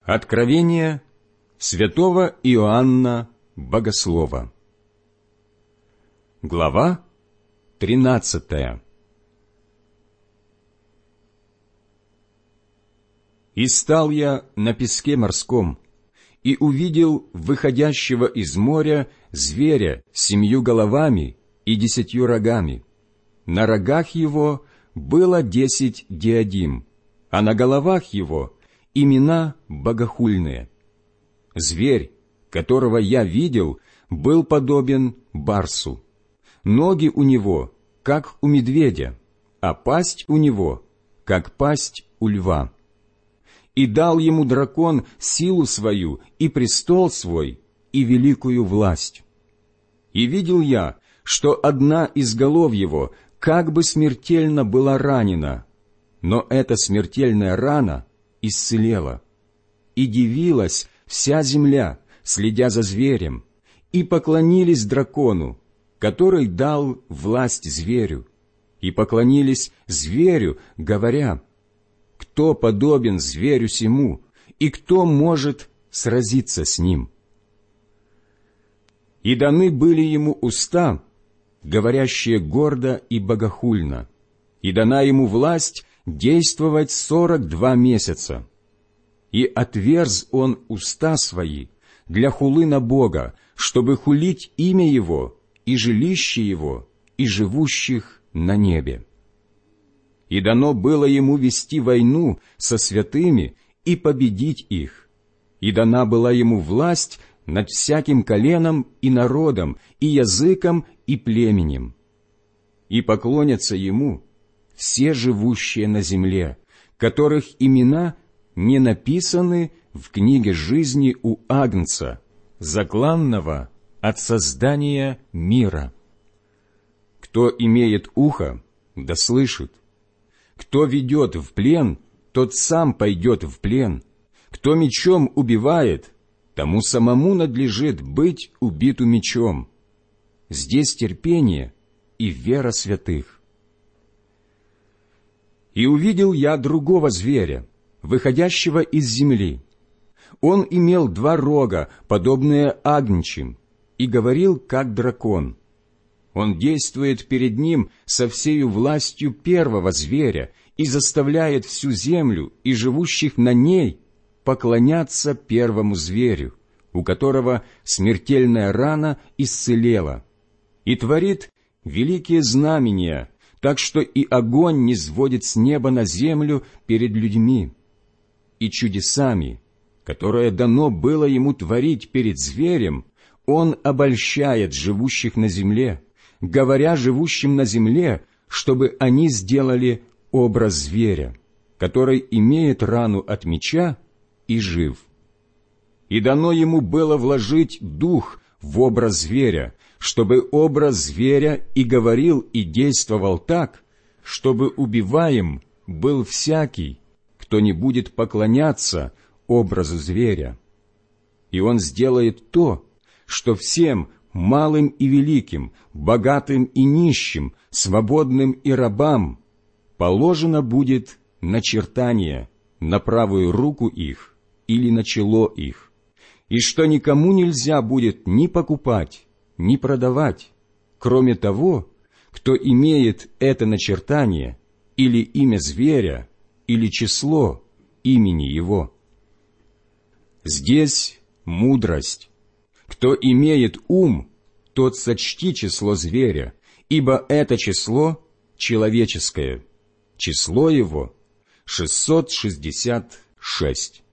Откровение святого Иоанна Богослова. Глава 13. «И стал я на песке морском, и увидел выходящего из моря зверя с 7 головами и 10 рогами. На рогах его было 10 диадим, а на головах его имена богохульные. Зверь, которого я видел, был подобен барсу. Ноги у него, как у медведя, а пасть у него, как пасть у льва. И дал ему дракон силу свою, и престол свой, и великую власть. И видел я, что одна из голов его как бы смертельно была ранена, но эта смертельная рана исцелела. И дивилась вся земля, следя за зверем, и поклонились дракону, который дал власть зверю, и поклонились зверю, говоря: кто подобен зверю сему, и кто может сразиться с ним? И даны были ему уста, говорящие гордо и богохульно, и дана ему власть действовать 42 месяца. И отверз он уста свои для хулы на Бога, чтобы хулить имя Его и жилище Его, и живущих на небе. И дано было ему вести войну со святыми и победить их, и дана была ему власть над всяким коленом и народом, и языком, и племенем. И поклонятся ему все живущие на земле, которых имена не написаны в книге жизни у Агнца, закланного от создания мира. Кто имеет ухо, да слышит. Кто ведет в плен, тот сам пойдет в плен. Кто мечом убивает, тому самому надлежит быть убиту мечом. Здесь терпение и вера святых. И увидел я другого зверя, выходящего из земли. Он имел 2 рога, подобные агнчим, и говорил, как дракон. Он действует перед ним со всею властью первого зверя и заставляет всю землю и живущих на ней поклоняться первому зверю, у которого смертельная рана исцелела, и творит великие знамения, так что и огонь низводит с неба на землю перед людьми. И чудесами, которое дано было ему творить перед зверем, он обольщает живущих на земле, говоря живущим на земле, чтобы они сделали образ зверя, который имеет рану от меча и жив. И дано ему было вложить дух в образ зверя, чтобы образ зверя и говорил, и действовал так, чтобы убиваем был всякий, кто не будет поклоняться образу зверя. И он сделает то, что всем, малым и великим, богатым и нищим, свободным и рабам, положено будет начертание на правую руку их или на чело их, и что никому нельзя будет ни покупать, ни продавать, кроме того, кто имеет это начертание или имя зверя, или число имени его. Здесь мудрость. Кто имеет ум, тот сочти число зверя, ибо это число человеческое. Число его 666.